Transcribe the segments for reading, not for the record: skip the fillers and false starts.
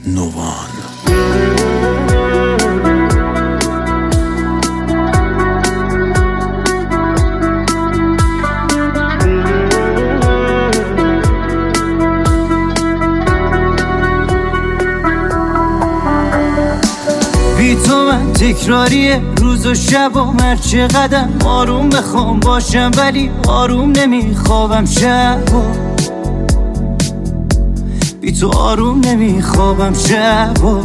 نوان. بی تو من تکراریه روز و شب و هرچه قدم آروم بخوام باشم ولی آروم نمیخوابم شب و بی تو آروم نمیخوابم شب و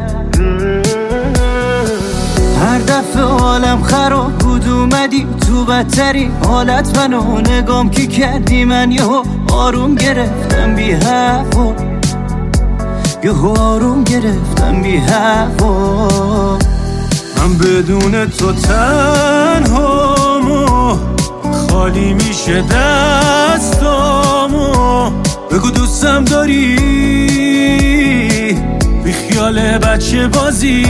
هر دفعه حالم خراب بود اومدی تو بدتری حالت منو نگام که کردی من یهو آروم گرفتم بی هوا یهو آروم گرفتم بی هوا من بدون تو تنهامو خالی میشه دستامو بگو دوستم داری بی خیال بچه بازی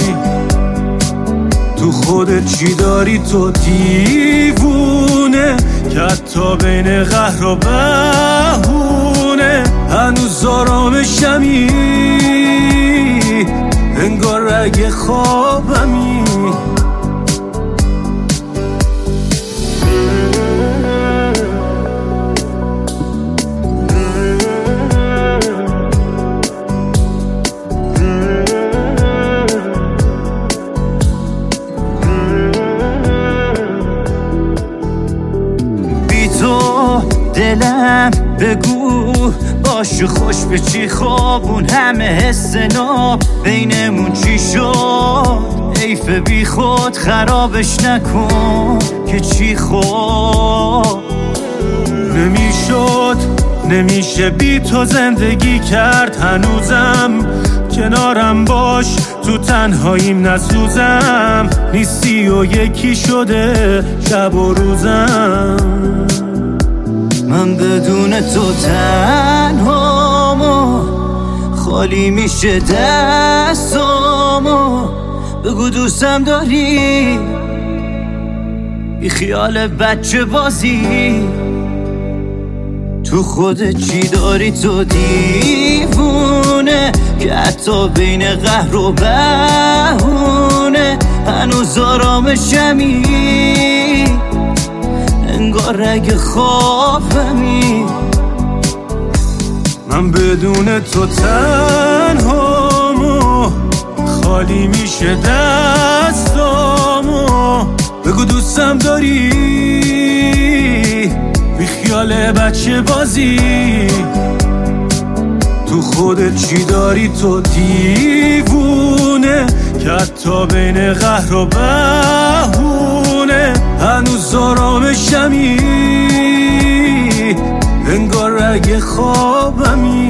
تو خودت چی داری تو دیوونه که حتی بین قهر و بهونه هنوز آرامشمی انگار رگ خوابمی دلم بگو باش خوش به چی خوابون همه حس ناب بینمون چی شد حیف بی خود خرابش نکن که چی خود نمیشه بی تو زندگی کرد هنوزم کنارم باش تو تنهاییم نسوزم نیستی و یکی شده شب و روزم من بدون تو تنهامو خالی میشه دستامو بگو دوستم داری بی خیال بچه بازی تو خودت چی داری تو دیوونه که حتی بین قهر و بهونه هنوز آرامشمی انگار رگ خوابمی من بدون تو تنهامو خالی میشه دستامو بگو دوستم داری بی خیال بچه بازی تو خودت چی داری تو دیوونه که حتی بین قهر و بهونه هنوز آرامشمی انگار رگ خوابمی